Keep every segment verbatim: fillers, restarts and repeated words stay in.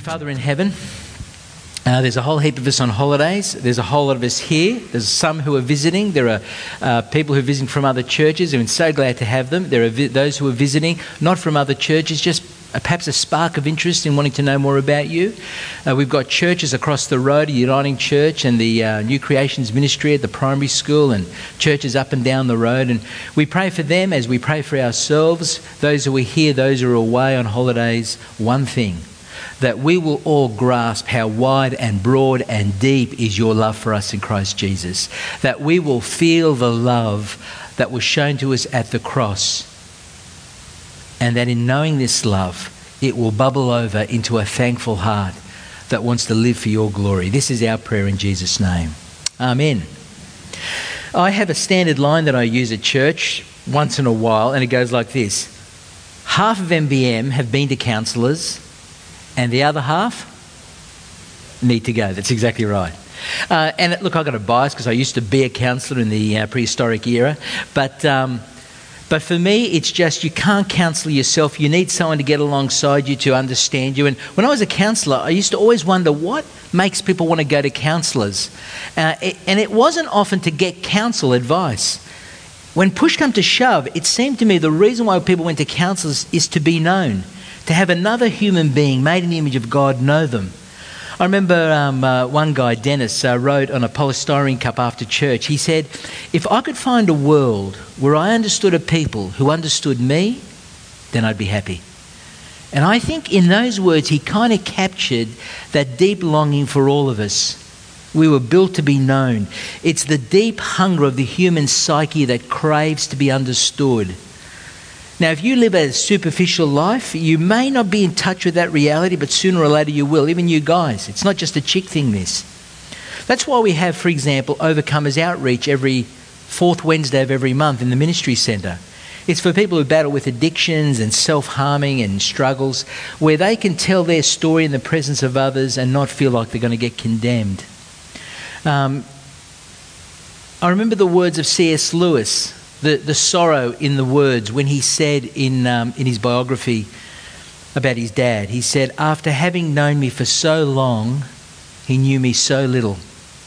Father in heaven, uh, there's a whole heap of us on holidays. There's a whole lot of us here. There's some who are visiting. There are uh, people who are visiting from other churches, and we're so glad to have them. There are vi- those who are visiting, not from other churches, just uh, perhaps a spark of interest in wanting to know more about you. Uh, we've got churches across the road, Uniting Church and the uh, New Creations Ministry at the primary school, and churches up and down the road. And we pray for them as we pray for ourselves, those who are here, those who are away on holidays. One thing, that we will all grasp how wide and broad and deep is your love for us in Christ Jesus. That we will feel the love that was shown to us at the cross. And that in knowing this love, it will bubble over into a thankful heart that wants to live for your glory. This is our prayer in Jesus' name. Amen. I have a standard line that I use at church once in a while, and it goes like this. Half of M B M have been to counsellors, and the other half need to go. That's exactly right. Uh, and look, I've got a bias because I used to be a counsellor in the uh, prehistoric era. But um, but for me, it's just you can't counsel yourself. You need someone to get alongside you to understand you. And when I was a counsellor, I used to always wonder what makes people want to go to counsellors. Uh, it, and it wasn't often to get counsel advice. When push comes to shove, it seemed to me the reason why people went to counsellors is to be known. To have another human being made in the image of God know them. I remember um, uh, one guy, Dennis, uh, wrote on a polystyrene cup after church. He said, if I could find a world where I understood a people who understood me, then I'd be happy. And I think in those words he kind of captured that deep longing for all of us. We were built to be known. It's the deep hunger of the human psyche that craves to be understood. Now, if you live a superficial life, you may not be in touch with that reality, but sooner or later you will, even you guys. It's not just a chick thing, this. That's why we have, for example, Overcomers Outreach every fourth Wednesday of every month in the ministry centre. It's for people who battle with addictions and self-harming and struggles, where they can tell their story in the presence of others and not feel like they're going to get condemned. Um, I remember the words of C S Lewis, The, the sorrow in the words when he said in um, in his biography about his dad, he said, after having known me for so long, he knew me so little.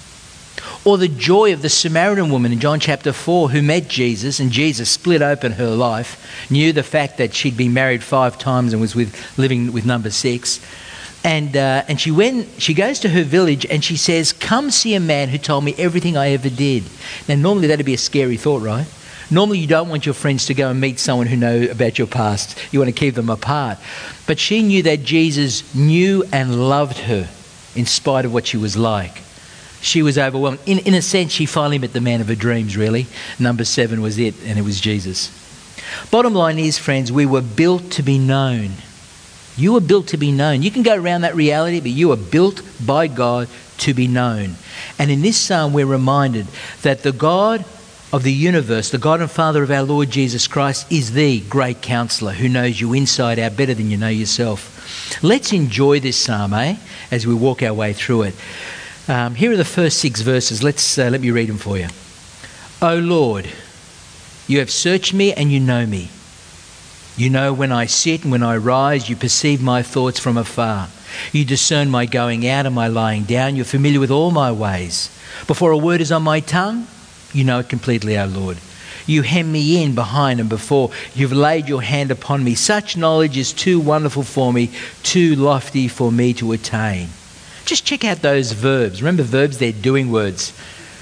Or the joy of the Samaritan woman in John chapter four who met Jesus, and Jesus split open her life, knew the fact that she'd been married five times and was with living with number six. And uh, and she went, she goes to her village and she says, come see a man who told me everything I ever did. Now normally that'd be a scary thought, right? Normally you don't want your friends to go and meet someone who knows about your past. You want to keep them apart. But she knew that Jesus knew and loved her in spite of what she was like. She was overwhelmed. In, in a sense, she finally met the man of her dreams, really. Number seven was it, and it was Jesus. Bottom line is, friends, we were built to be known. You were built to be known. You can go around that reality, but you are built by God to be known. And in this psalm, we're reminded that the God of the universe, the God and Father of our Lord Jesus Christ, is the great counsellor who knows you inside out better than you know yourself. Let's enjoy this psalm, eh, as we walk our way through it. Um, here are the first six verses. Let's uh, let me read them for you. O Lord, you have searched me and you know me. You know when I sit and when I rise, you perceive my thoughts from afar. You discern my going out and my lying down. You're familiar with all my ways. Before a word is on my tongue, you know it completely, O Lord. You hem me in behind and before. You've laid your hand upon me. Such knowledge is too wonderful for me, too lofty for me to attain. Just check out those verbs. Remember verbs, they're doing words.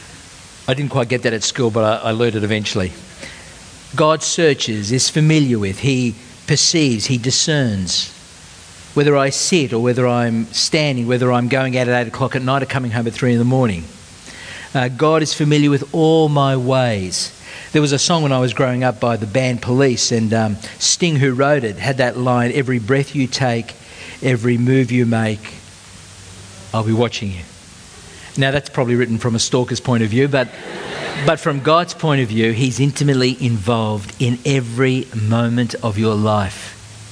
I didn't quite get that at school, but I, I learned it eventually. God searches, is familiar with, he perceives, he discerns. Whether I sit or whether I'm standing, whether I'm going out at eight o'clock at night or coming home at three in the morning. Uh, God is familiar with all my ways. There was a song when I was growing up by the band Police, and um, Sting, who wrote it, had that line, every breath you take, every move you make, I'll be watching you. Now that's probably written from a stalker's point of view, but but from God's point of view, he's intimately involved in every moment of your life.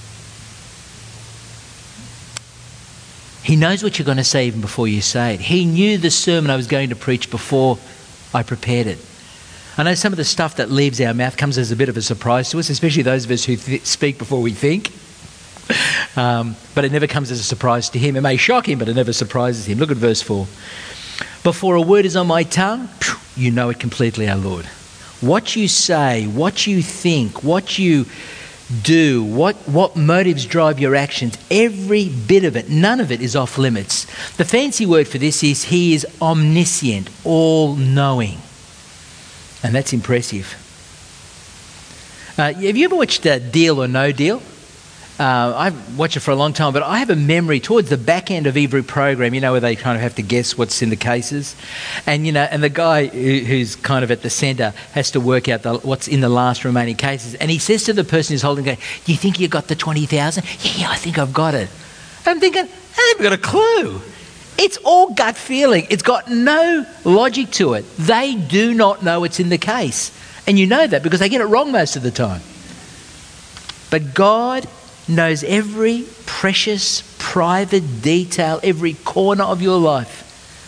He knows what you're going to say even before you say it. He knew the sermon I was going to preach before I prepared it. I know some of the stuff that leaves our mouth comes as a bit of a surprise to us, especially those of us who th- speak before we think. Um, but it never comes as a surprise to him. It may shock him, but it never surprises him. Look at verse four. Before a word is on my tongue, you know it completely, our Lord. What you say, what you think, what you do, what, what motives drive your actions, every bit of it, none of it is off limits. The fancy word for this is he is omniscient, all-knowing. And that's impressive. Uh, have you ever watched uh, Deal or No Deal? Uh, I've watched it for a long time, but I have a memory towards the back end of every program, you know, where they kind of have to guess what's in the cases. And, you know, and the guy who, who's kind of at the centre has to work out the, what's in the last remaining cases. And he says to the person who's holding it, do you think you got the twenty thousand? Yeah, yeah, I think I've got it. I'm thinking, I haven't got a clue. It's all gut feeling. It's got no logic to it. They do not know what's in the case. And you know that because they get it wrong most of the time. But God knows every precious, private detail, every corner of your life.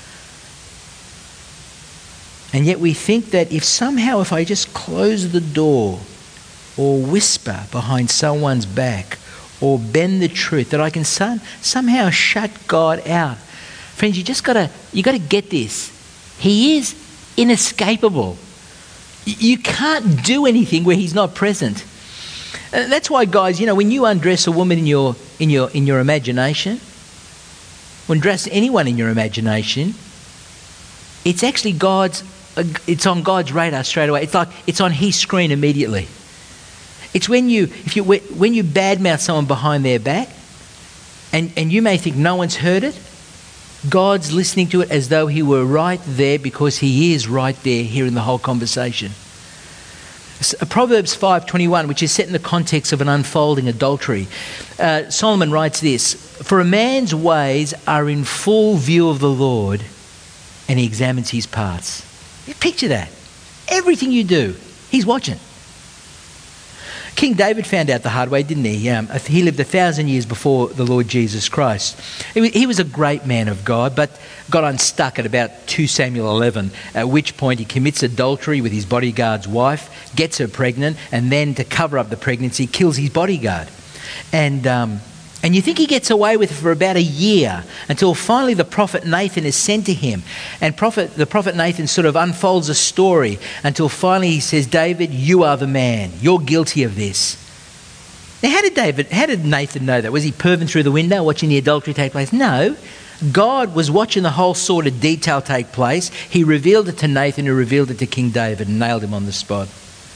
And yet we think that if somehow, if I just close the door or whisper behind someone's back or bend the truth, that I can some, somehow shut God out. Friends, you just got to, you got to get this. He is inescapable. You can't do anything where he's not present. Uh, that's why, guys, you know, when you undress a woman in your in your in your imagination, when dress anyone in your imagination, it's actually God's. Uh, it's on God's radar straight away. It's like it's on His screen immediately. It's when you if you when you badmouth someone behind their back, and and you may think no one's heard it. God's listening to it as though He were right there because He is right there hearing the whole conversation. Proverbs five twenty-one, which is set in the context of an unfolding adultery. Uh, Solomon writes this, for a man's ways are in full view of the Lord and he examines his paths. Picture that. Everything you do, he's watching. King David found out the hard way, didn't he? Um, he lived a thousand years before the Lord Jesus Christ. He, he was a great man of God, but got unstuck at about two Samuel eleven, at which point he commits adultery with his bodyguard's wife, gets her pregnant, and then to cover up the pregnancy, kills his bodyguard. And um, and you think he gets away with it for about a year until finally the prophet Nathan is sent to him. And prophet, the prophet Nathan sort of unfolds a story until finally he says, David, you are the man. You're guilty of this. Now, how did David, how did Nathan know that? Was he perving through the window watching the adultery take place? No. God was watching the whole sort of detail take place. He revealed it to Nathan, who revealed it to King David and nailed him on the spot.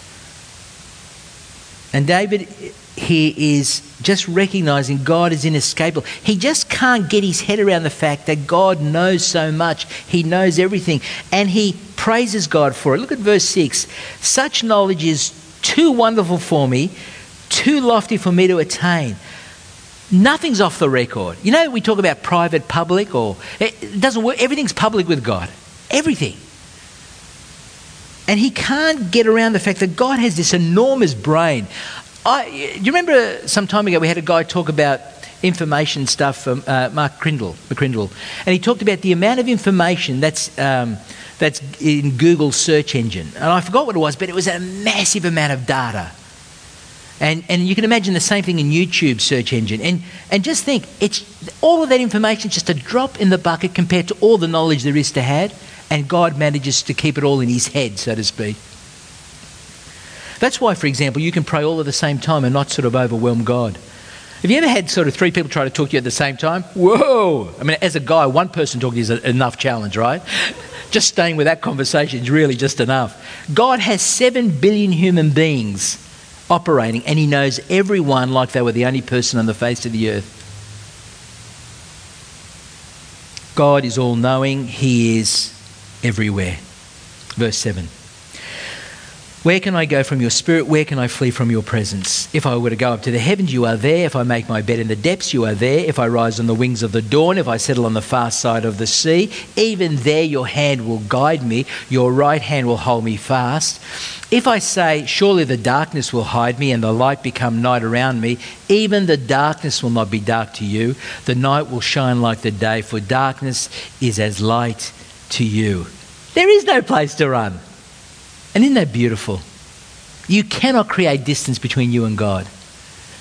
And David, he is just recognising God is inescapable. He just can't get his head around the fact that God knows so much. He knows everything. And he praises God for it. Look at verse six. Such knowledge is too wonderful for me, too lofty for me to attain. Nothing's off the record. You know, we talk about private, public, or it doesn't work. Everything's public with God. Everything. And he can't get around the fact that God has this enormous brain. I, do you remember some time ago we had a guy talk about information stuff from uh, Mark Crindle, McCrindle, and he talked about the amount of information that's um, that's in Google's search engine. And I forgot what it was, but it was a massive amount of data. And and you can imagine the same thing in YouTube's search engine. And and just think, it's all of that information is just a drop in the bucket compared to all the knowledge there is to have. And God manages to keep it all in his head, so to speak. That's why, for example, you can pray all at the same time and not sort of overwhelm God. Have you ever had sort of three people try to talk to you at the same time? Whoa! I mean, as a guy, one person talking is enough challenge, right? Just staying with that conversation is really just enough. God has seven billion human beings operating, and he knows everyone like they were the only person on the face of the earth. God is all-knowing. He is everywhere. Verse seven. Where can I go from your spirit? Where can I flee from your presence? If I were to go up to the heavens, you are there. If I make my bed in the depths, you are there. If I rise on the wings of the dawn, if I settle on the far side of the sea, even there your hand will guide me. Your right hand will hold me fast. If I say, surely the darkness will hide me and the light become night around me, even the darkness will not be dark to you. The night will shine like the day, for darkness is as light to you. There is no place to run. And isn't that beautiful? You cannot create distance between you and God.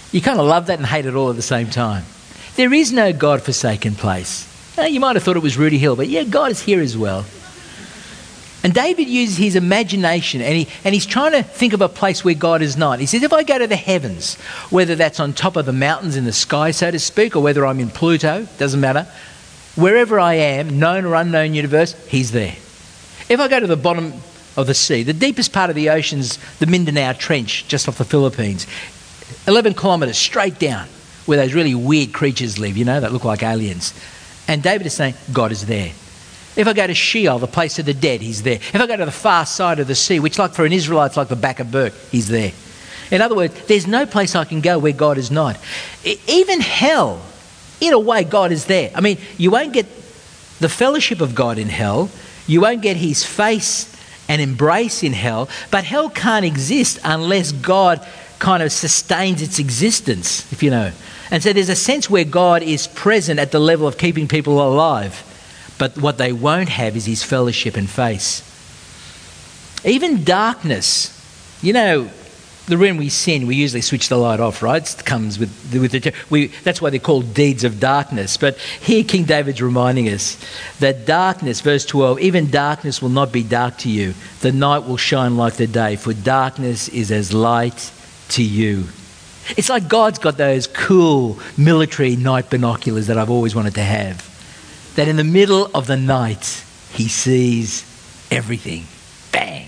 You kind of love that and hate it all at the same time. There is no God-forsaken place. Now, you might have thought it was Rudy Hill, but yeah, God is here as well. And David uses his imagination, and, he, and he's trying to think of a place where God is not. He says, if I go to the heavens, whether that's on top of the mountains in the sky, so to speak, or whether I'm in Pluto, doesn't matter, wherever I am, known or unknown universe, he's there. If I go to the bottom of the sea, the deepest part of the ocean's the Mindanao Trench, just off the Philippines, eleven kilometres straight down, where those really weird creatures live, you know, that look like aliens. And David is saying, God is there. If I go to Sheol, the place of the dead, he's there. If I go to the far side of the sea, which like for an Israelite, it's like the back of Burke, he's there. In other words, there's no place I can go where God is not. E- even hell, in a way, God is there. I mean, you won't get the fellowship of God in hell. You won't get his face and embrace in hell. But hell can't exist unless God kind of sustains its existence, if you know. And so there's a sense where God is present at the level of keeping people alive. But what they won't have is his fellowship and face. Even darkness. You know, the when we sin, we usually switch the light off, right? It comes with, with the... We, that's why they're called deeds of darkness. But here King David's reminding us that darkness, verse twelve, even darkness will not be dark to you. The night will shine like the day, for darkness is as light to you. It's like God's got those cool military night binoculars that I've always wanted to have. That in the middle of the night, he sees everything. Bang.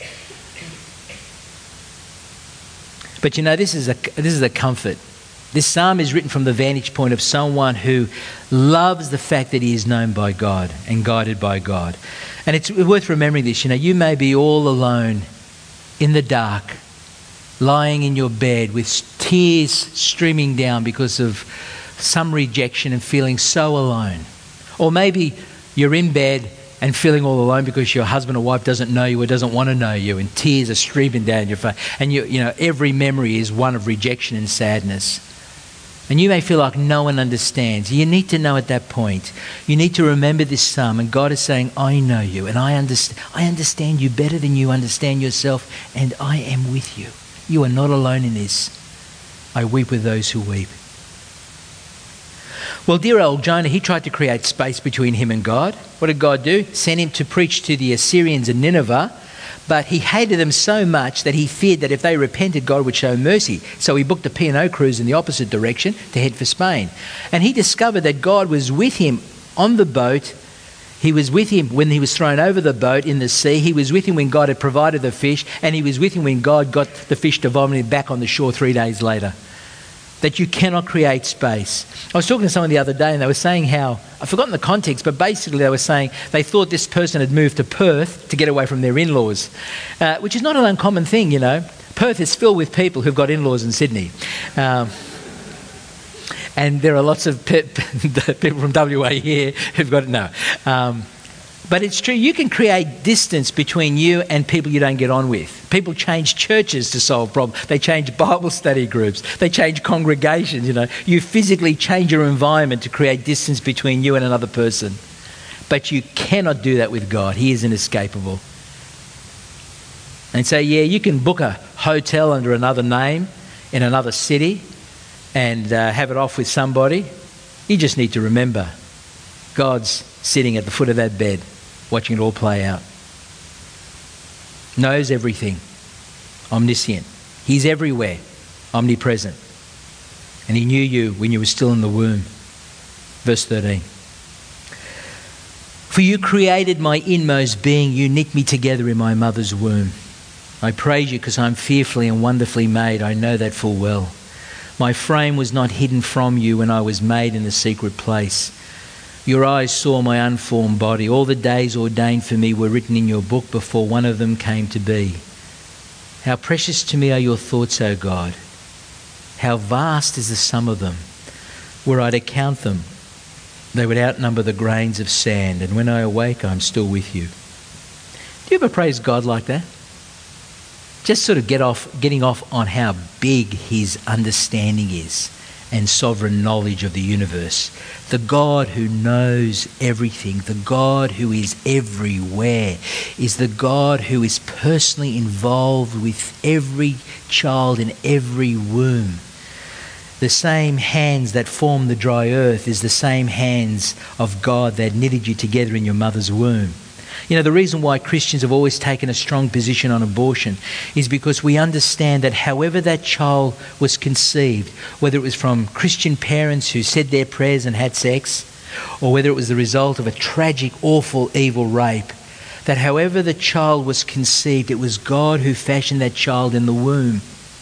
But you know, this is a this is a comfort. This psalm is written from the vantage point of someone who loves the fact that he is known by God and guided by God. And it's worth remembering this. You know, you may be all alone in the dark, lying in your bed with tears streaming down because of some rejection and feeling so alone. Or maybe you're in bed and feeling all alone because your husband or wife doesn't know you or doesn't want to know you, and tears are streaming down your face. And you, you know, every memory is one of rejection and sadness. And you may feel like no one understands. You need to know at that point, you need to remember this psalm, and God is saying, I know you, and I understand, I understand you better than you understand yourself, and I am with you. You are not alone in this. I weep with those who weep. Well, dear old Jonah, he tried to create space between him and God. What did God do? Send him to preach to the Assyrians in Nineveh, but he hated them so much that he feared that if they repented, God would show mercy. So he booked a P and O cruise in the opposite direction to head for Spain. And he discovered that God was with him on the boat. He was with him when he was thrown over the boat in the sea. He was with him when God had provided the fish, and he was with him when God got the fish to vomit him back on the shore three days later. That you cannot create space. I was talking to someone the other day and they were saying how, I've forgotten the context, but basically they were saying they thought this person had moved to Perth to get away from their in-laws, uh, which is not an uncommon thing, you know. Perth is filled with people who've got in-laws in Sydney. Um, and there are lots of pe- people from W A here who've got, no. Um, But it's true, you can create distance between you and people you don't get on with. People change churches to solve problems. They change Bible study groups. They change congregations, you know. You physically change your environment to create distance between you and another person. But you cannot do that with God. He is inescapable. And so, yeah, you can book a hotel under another name in another city and uh, have it off with somebody. You just need to remember, God's sitting at the foot of that bed, watching it all play out. Knows everything. Omniscient. He's everywhere. Omnipresent. And he knew you when you were still in the womb. Verse thirteen. For you created my inmost being. You knit me together in my mother's womb. I praise you because I'm fearfully and wonderfully made. I know that full well. My frame was not hidden from you when I was made in the secret place. Your eyes saw my unformed body. All the days ordained for me were written in your book before one of them came to be. How precious to me are your thoughts, O God. How vast is the sum of them. Were I to count them, they would outnumber the grains of sand. And when I awake, I'm still with you. Do you ever praise God like that? Just sort of get off, getting off on how big his understanding is and sovereign knowledge of the universe. The God who knows everything, the God who is everywhere, is the God who is personally involved with every child in every womb. The same hands that formed the dry earth is the same hands of God that knitted you together in your mother's womb. You know, the reason why Christians have always taken a strong position on abortion is because we understand that however that child was conceived, whether it was from Christian parents who said their prayers and had sex, or whether it was the result of a tragic, awful, evil rape, that however the child was conceived, it was God who fashioned that child in the womb.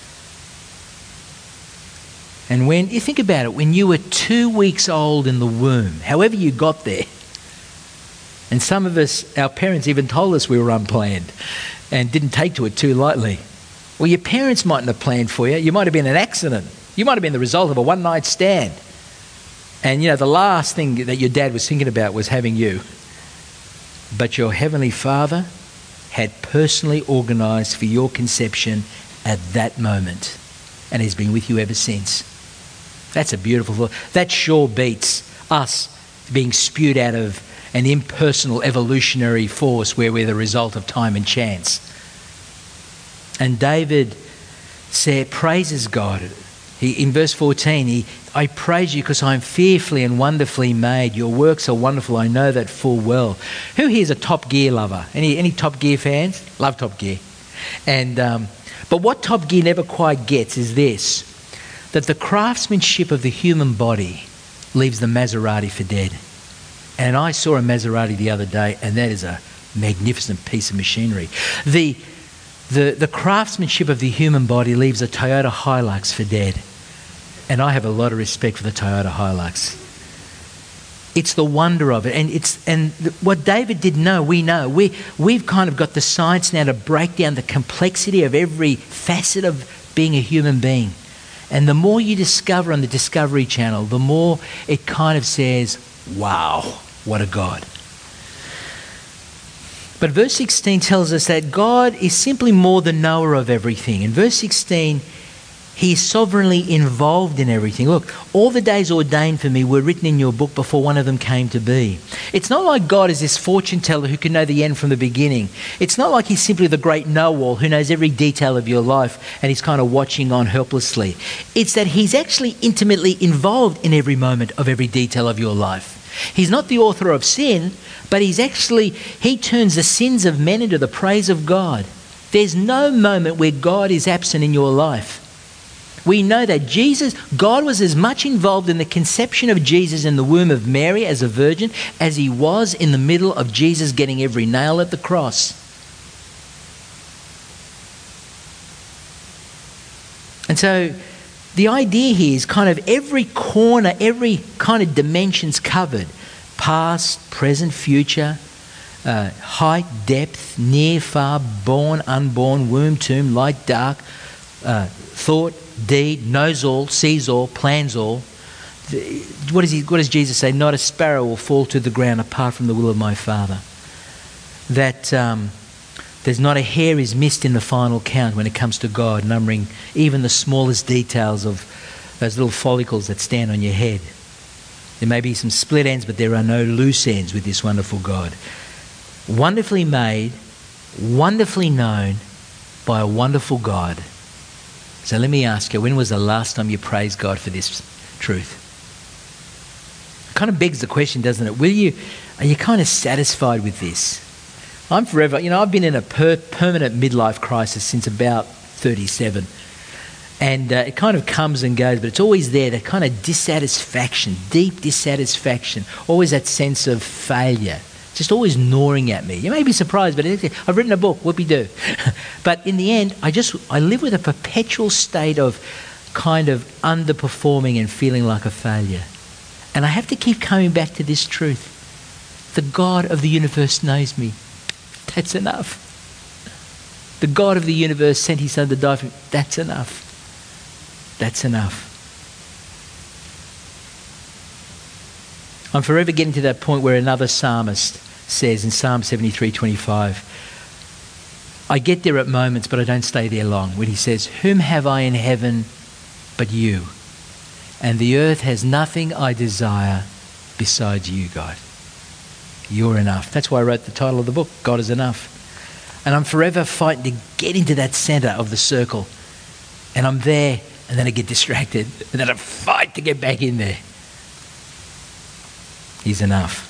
And when you think about it, when you were two weeks old in the womb, however you got there, and some of us, our parents even told us we were unplanned and didn't take to it too lightly. Well, your parents mightn't have planned for you. You might have been an accident. You might have been the result of a one-night stand. And, you know, the last thing that your dad was thinking about was having you. But your Heavenly Father had personally organised for your conception at that moment. And He's been with you ever since. That's a beautiful thought. That sure beats us being spewed out of an impersonal evolutionary force where we're the result of time and chance. And David said, praises God. He, in verse fourteen, he, I praise you because I'm fearfully and wonderfully made. Your works are wonderful. I know that full well. Who here is a Top Gear lover? Any any Top Gear fans? Love Top Gear. And um, but what Top Gear never quite gets is this, that the craftsmanship of the human body leaves the Maserati for dead. And I saw a Maserati the other day, and that is a magnificent piece of machinery. The, the, the craftsmanship of the human body leaves a Toyota Hilux for dead. And I have a lot of respect for the Toyota Hilux. It's the wonder of it. And it's and what David didn't know, we know. We, we've kind of got the science now to break down the complexity of every facet of being a human being. And the more you discover on the Discovery Channel, the more it kind of says, wow, what a God. But verse sixteen tells us that God is simply more the knower of everything. In verse sixteen, He is sovereignly involved in everything. Look, all the days ordained for me were written in your book before one of them came to be. It's not like God is this fortune teller who can know the end from the beginning. It's not like He's simply the great know-all who knows every detail of your life and He's kind of watching on helplessly. It's that He's actually intimately involved in every moment of every detail of your life. He's not the author of sin, but He's actually, He turns the sins of men into the praise of God. There's no moment where God is absent in your life. We know that Jesus, God was as much involved in the conception of Jesus in the womb of Mary as a virgin as He was in the middle of Jesus getting every nail at the cross. And so the idea here is kind of every corner, every kind of dimension's covered. Past, present, future, uh, height, depth, near, far, born, unborn, womb, tomb, light, dark, uh, thought, deed, knows all, sees all, plans all. What does he, what does Jesus say? Not a sparrow will fall to the ground apart from the will of my Father. That um, there's not a hair is missed in the final count when it comes to God, numbering even the smallest details of those little follicles that stand on your head. There may be some split ends, but there are no loose ends with this wonderful God. Wonderfully made, wonderfully known by a wonderful God. So let me ask you, when was the last time you praised God for this truth? It kind of begs the question, doesn't it? Will you, are you kind of satisfied with this? I'm forever, you know, I've been in a per- permanent midlife crisis since about thirty-seven. And uh, it kind of comes and goes, but it's always there, that kind of dissatisfaction, deep dissatisfaction, always that sense of failure, just always gnawing at me. You may be surprised, but I've written a book, whoopee-doo. But in the end, I just, I live with a perpetual state of kind of underperforming and feeling like a failure. And I have to keep coming back to this truth. The God of the universe knows me. That's enough. The God of the universe sent His Son to die for me. That's enough. That's enough. I'm forever getting to that point where another psalmist says in Psalm seventy-three twenty-five, I get there at moments, but I don't stay there long, when he says, whom have I in heaven but you? And the earth has nothing I desire besides you, God. You're enough. That's why I wrote the title of the book, God is Enough. And I'm forever fighting to get into that centre of the circle. And I'm there and then I get distracted, and then I fight to get back in there. He's enough.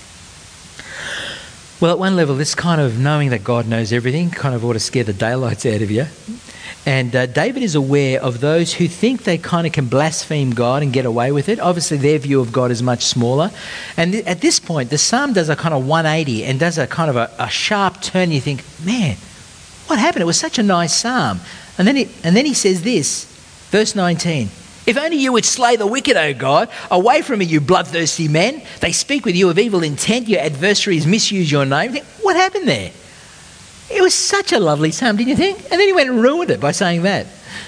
Well, at one level, this kind of knowing that God knows everything kind of ought to scare the daylights out of you. And uh, David is aware of those who think they kind of can blaspheme God and get away with it. Obviously, their view of God is much smaller. And th- at this point, the psalm does a kind of one eighty and does a kind of a, a sharp turn. You think, man, what happened? It was such a nice psalm. And then, he, and then he says this, verse nineteen. If only you would slay the wicked, O God. Away from me, you bloodthirsty men. They speak with you of evil intent. Your adversaries misuse your name. What happened there? It was such a lovely psalm, didn't you think? And then he went and ruined it by saying that.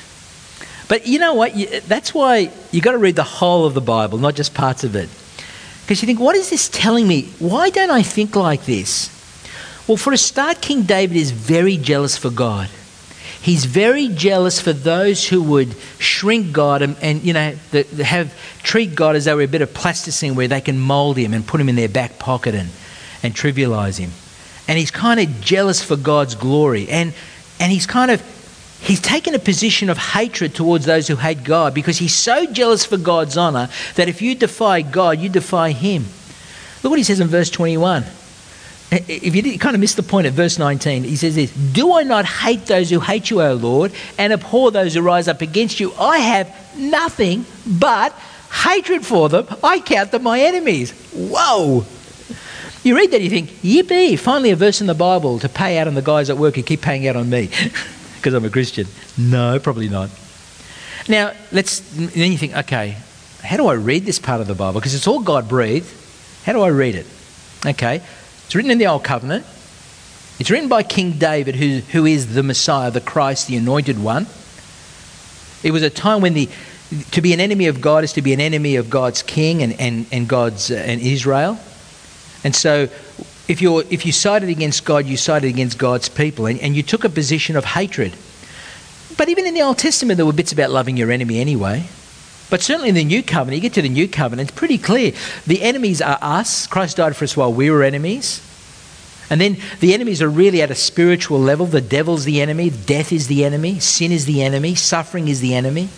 But you know what? You, that's why you've got to read the whole of the Bible, not just parts of it. Because you think, what is this telling me? Why don't I think like this? Well, for a start, King David is very jealous for God. He's very jealous for those who would shrink God and, and you know, the, the have treat God as though we're a bit of plasticine where they can mould him and put him in their back pocket and, and trivialise him. And he's kind of jealous for God's glory. And and he's kind of, he's taken a position of hatred towards those who hate God because he's so jealous for God's honour that if you defy God, you defy him. Look what he says in verse twenty-one. If you did, kind of missed the point at verse nineteen, he says this, do I not hate those who hate you, O Lord, and abhor those who rise up against you? I have nothing but hatred for them. I count them my enemies. Whoa! You read that, you think, yippee, finally a verse in the Bible to pay out on the guys at work who keep paying out on me because I'm a Christian. No, probably not. Now, let's, then you think, okay, how do I read this part of the Bible? Because it's all God-breathed. How do I read it? Okay, it's written in the Old Covenant. It's written by King David, who, who is the Messiah, the Christ, the Anointed One. It was a time when the to be an enemy of God is to be an enemy of God's King and, and, and God's uh, and Israel. And so if you're if you sided against God, you sided against God's people, and, and you took a position of hatred. But even in the Old Testament, there were bits about loving your enemy anyway. But certainly in the New Covenant, you get to the New Covenant, it's pretty clear. The enemies are us. Christ died for us while we were enemies. And then the enemies are really at a spiritual level. The devil's the enemy. Death is the enemy. Sin is the enemy. Suffering is the enemy.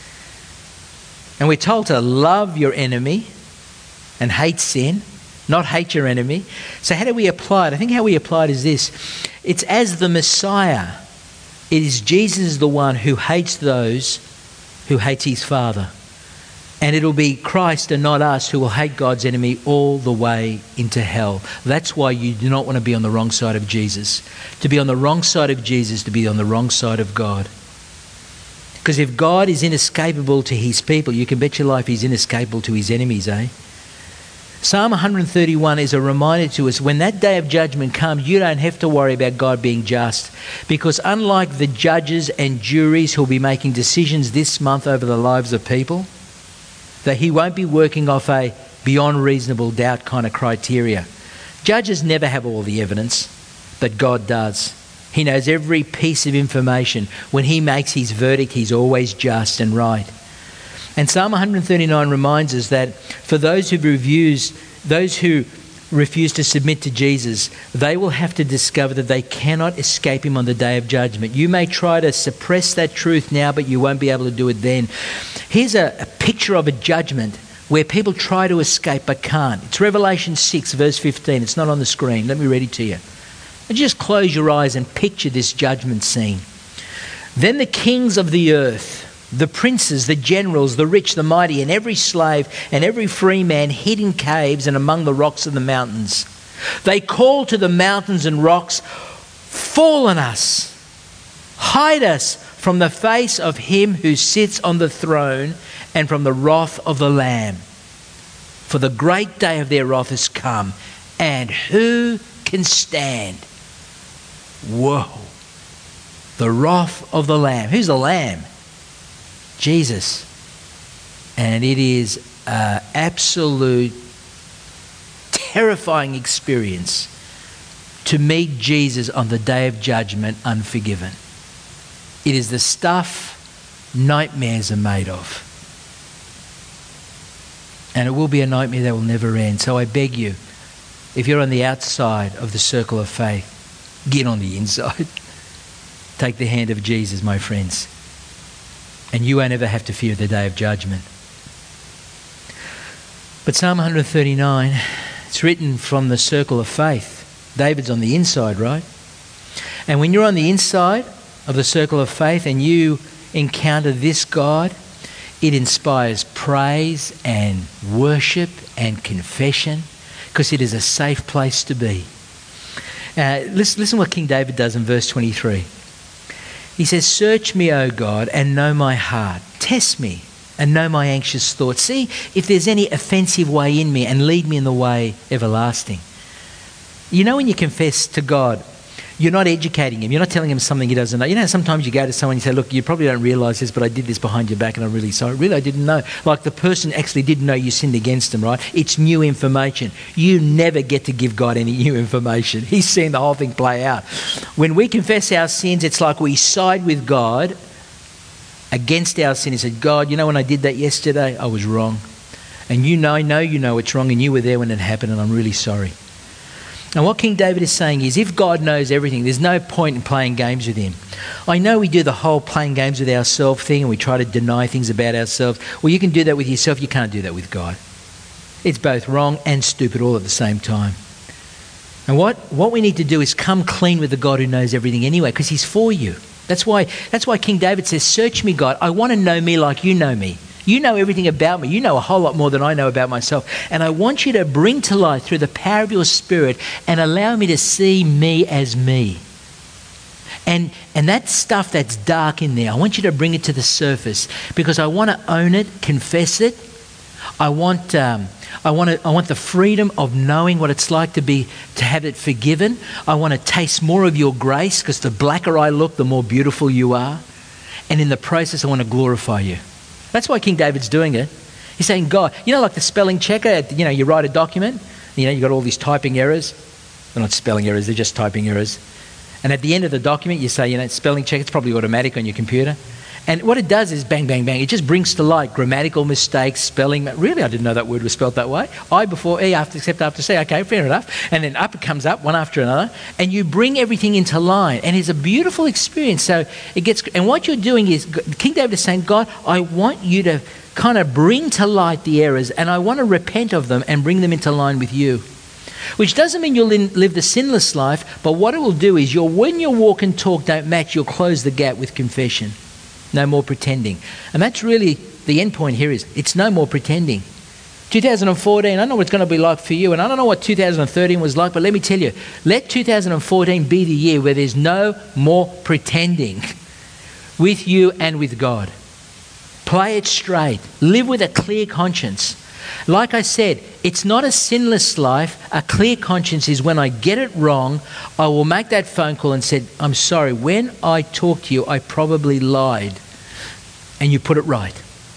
And we're told to love your enemy and hate sin. Not hate your enemy. So how do we apply it? I think how we apply it is this. It's as the Messiah. It is Jesus the one who hates those who hates his Father. And it'll be Christ and not us who will hate God's enemy all the way into hell. That's why you do not want to be on the wrong side of Jesus. To be on the wrong side of Jesus, to be on the wrong side of God. Because if God is inescapable to his people, you can bet your life he's inescapable to his enemies, eh? Psalm one thirty-one is a reminder to us, when that day of judgment comes, you don't have to worry about God being just. Because unlike the judges and juries who will be making decisions this month over the lives of people, that he won't be working off a beyond reasonable doubt kind of criteria. Judges never have all the evidence, but God does. He knows every piece of information. When he makes his verdict, he's always just and right. And Psalm one thirty-nine reminds us that for those who refuse, those who refuse to submit to Jesus, they will have to discover that they cannot escape him on the day of judgment. You may try to suppress that truth now, but you won't be able to do it then. Here's a, a picture of a judgment where people try to escape but can't. It's Revelation six, verse fifteen. It's not on the screen. Let me read it to you. And just close your eyes and picture this judgment scene. Then the kings of the earth, the princes, the generals, the rich, the mighty, and every slave and every free man hid in caves and among the rocks of the mountains. They called to the mountains and rocks, fall on us, hide us from the face of him who sits on the throne and from the wrath of the Lamb. For the great day of their wrath has come, and who can stand? Whoa. The wrath of the Lamb. Who's the Lamb? Jesus. And it is an absolute terrifying experience to meet Jesus on the day of judgment unforgiven. It is the stuff nightmares are made of. And it will be a nightmare that will never end. So I beg you, if you're on the outside of the circle of faith, get on the inside. Take the hand of Jesus, my friends. And you won't ever have to fear the day of judgment. But Psalm one thirty-nine, it's written from the circle of faith. David's on the inside, right? And when you're on the inside of the circle of faith and you encounter this God, it inspires praise and worship and confession because it is a safe place to be. Uh, listen, listen what King David does in verse twenty-three. He says, "Search me, O God, and know my heart. Test me and know my anxious thoughts. See if there's any offensive way in me and lead me in the way everlasting." You know, when you confess to God, you're not educating him. You're not telling him something he doesn't know. You know, sometimes you go to someone and you say, "Look, you probably don't realise this, but I did this behind your back and I'm really sorry." Really, I didn't know. Like the person actually didn't know you sinned against them, right? It's new information. You never get to give God any new information. He's seen the whole thing play out. When we confess our sins, it's like we side with God against our sin. He said, "God, you know when I did that yesterday, I was wrong. And you know, I know you know it's wrong and you were there when it happened and I'm really sorry." And what King David is saying is, if God knows everything, there's no point in playing games with him. I know we do the whole playing games with ourselves thing and we try to deny things about ourselves. Well, you can do that with yourself. You can't do that with God. It's both wrong and stupid all at the same time. And what, what we need to do is come clean with the God who knows everything anyway, because he's for you. That's why, that's why King David says, "Search me, God. I want to know me like you know me. You know everything about me. You know a whole lot more than I know about myself. And I want you to bring to light through the power of your Spirit and allow me to see me as me. And and that stuff that's dark in there, I want you to bring it to the surface because I want to own it, confess it. I want um, I want to, I want the freedom of knowing what it's like to be to have it forgiven. I want to taste more of your grace because the blacker I look, the more beautiful you are. And in the process, I want to glorify you." That's why King David's doing it. He's saying, "God," you know, like the spelling checker, you know, you write a document, you know, you've got all these typing errors. They're not spelling errors, they're just typing errors. And at the end of the document, you say, you know, spelling check, it's probably automatic on your computer. And what it does is bang, bang, bang. It just brings to light grammatical mistakes, spelling. Really, I didn't know that word was spelled that way. I before E, after, except after C. Okay, fair enough. And then up it comes up, one after another. And you bring everything into line. And it's a beautiful experience. So it gets, and what you're doing is, King David is saying, "God, I want you to kind of bring to light the errors and I want to repent of them and bring them into line with you." Which doesn't mean you'll live the sinless life, but what it will do is you'll, when your walk and talk don't match, you'll close the gap with confession. No more pretending. And that's really the end point here is, it's no more pretending. two thousand fourteen, I don't know what it's going to be like for you, and I don't know what two thousand thirteen was like, but let me tell you, let two thousand fourteen be the year where there's no more pretending with you and with God. Play it straight. Live with a clear conscience. Like I said, it's not a sinless life. A clear conscience is when I get it wrong, I will make that phone call and say, "I'm sorry, when I talked to you, I probably lied." And you put it right.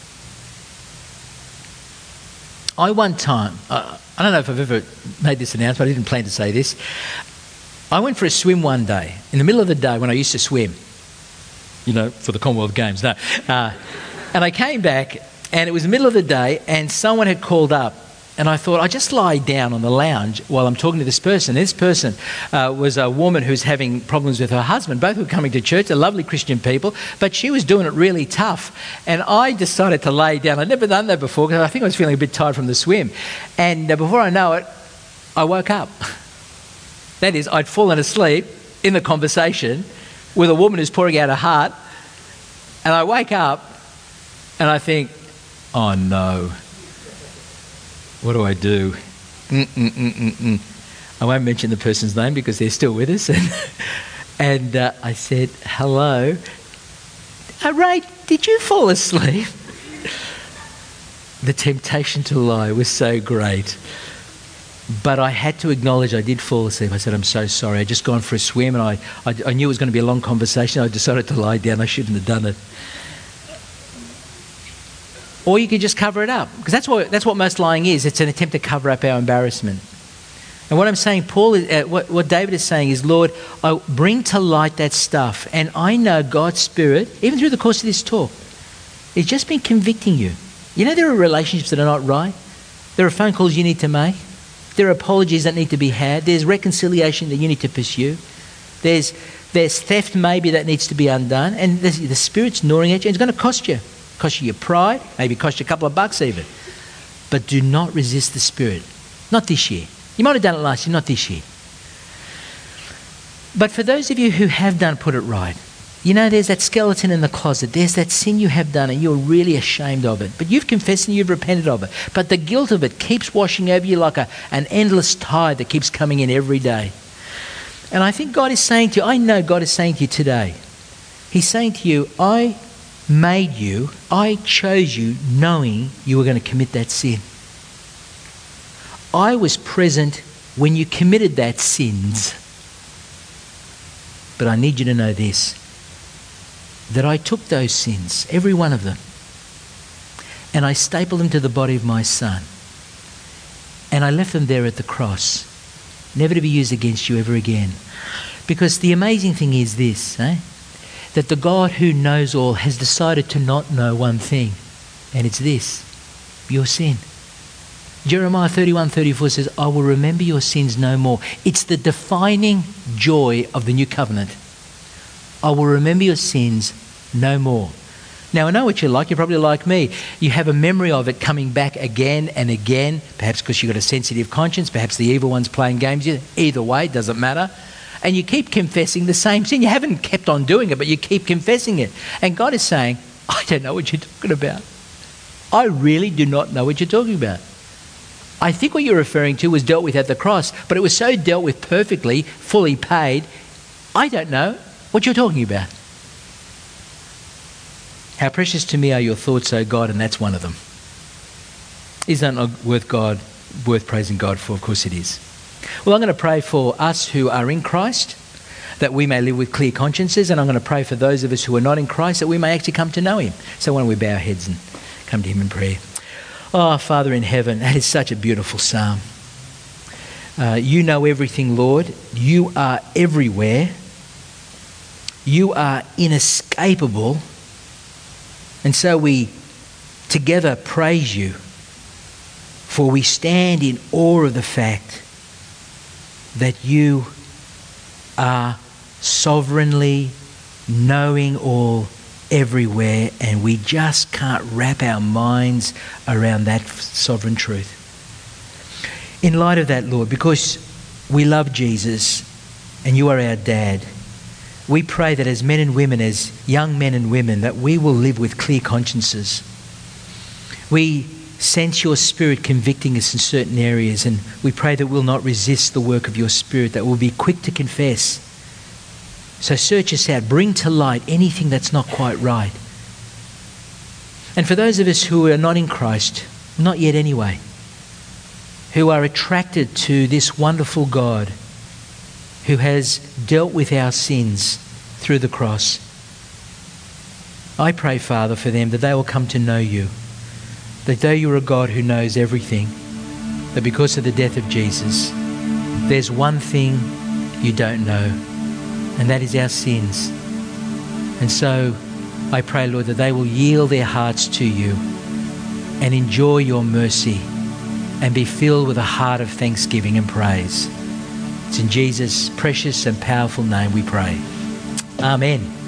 I one time, uh, I don't know if I've ever made this announcement, I didn't plan to say this. I went for a swim one day, in the middle of the day when I used to swim, you know, for the Commonwealth Games, no. Uh, and I came back and it was the middle of the day and someone had called up and I thought, I just lie down on the lounge while I'm talking to this person. This person uh, was a woman who's having problems with her husband. Both were coming to church, they're lovely Christian people, but she was doing it really tough. And I decided to lay down. I'd never done that before because I think I was feeling a bit tired from the swim. And uh, before I know it, I woke up. That is, I'd fallen asleep in the conversation with a woman who's pouring out her heart. And I wake up and I think, oh no. What do I do? Mm-mm-mm-mm-mm. I won't mention the person's name because they're still with us. And, and uh, I said, "Hello. Oh, Ray, did you fall asleep?" The temptation to lie was so great. But I had to acknowledge I did fall asleep. I said, "I'm so sorry. I'd just gone for a swim and I, I, I knew it was going to be a long conversation. I decided to lie down. I shouldn't have done it." Or you could just cover it up. Because that's what, that's what most lying is. It's an attempt to cover up our embarrassment. And what I'm saying, Paul, is, uh, what, what David is saying is, Lord, I bring to light that stuff. And I know God's Spirit, even through the course of this talk, it's just been convicting you. You know there are relationships that are not right. There are phone calls you need to make. There are apologies that need to be had. There's reconciliation that you need to pursue. There's There's theft maybe that needs to be undone, and the, the Spirit's gnawing at you. It's going to cost you. Cost you your pride, maybe cost you a couple of bucks even. But do not resist the Spirit. Not this year. You might have done it last year, not this year. But for those of you who have done put it right, you know, there's that skeleton in the closet. There's that sin you have done and you're really ashamed of it. But you've confessed and you've repented of it. But the guilt of it keeps washing over you like a, an endless tide that keeps coming in every day. And I think God is saying to you, I know God is saying to you today, He's saying to you, I made you, I chose you knowing you were going to commit that sin. I was present when you committed that sins. But I need you to know this, that I took those sins, every one of them, and I stapled them to the body of my Son. And I left them there at the cross, never to be used against you ever again. Because the amazing thing is this, eh? that the God who knows all has decided to not know one thing, and it's this, your sin. Jeremiah thirty-one thirty-four says, I will remember your sins no more. It's the defining joy of the new covenant. I will remember your sins no more. Now, I know what you're like. You're probably like me. You have a memory of it coming back again and again, perhaps because you've got a sensitive conscience, perhaps the evil one's playing games with you. Either way, it doesn't matter. And you keep confessing the same sin. You haven't kept on doing it, but you keep confessing it. And God is saying, I don't know what you're talking about. I really do not know what you're talking about. I think what you're referring to was dealt with at the cross, but it was so dealt with perfectly, fully paid, I don't know what you're talking about. How precious to me are your thoughts, O God, and that's one of them. Is that not worth God, worth praising God for? Of course it is. Well, I'm going to pray for us who are in Christ, that we may live with clear consciences, and I'm going to pray for those of us who are not in Christ, that we may actually come to know Him. So why don't we bow our heads and come to Him in prayer. Oh, Father in heaven, that is such a beautiful psalm. Uh, you know everything, Lord. You are everywhere. You are inescapable. And so we together praise you, for we stand in awe of the fact that you are sovereignly knowing all, everywhere, and we just can't wrap our minds around that sovereign truth. In light of that, Lord, because we love Jesus and you are our dad, we pray that as men and women, as young men and women, that we will live with clear consciences. We sense your Spirit convicting us in certain areas, and we pray that we'll not resist the work of your Spirit, that we'll be quick to confess. So search us out, bring to light anything that's not quite right. And for those of us who are not in Christ, not yet anyway, who are attracted to this wonderful God who has dealt with our sins through the cross, I pray, Father, for them that they will come to know you, that though you're a God who knows everything, that because of the death of Jesus, there's one thing you don't know, and that is our sins. And so I pray, Lord, that they will yield their hearts to you and enjoy your mercy and be filled with a heart of thanksgiving and praise. It's in Jesus' precious and powerful name we pray. Amen.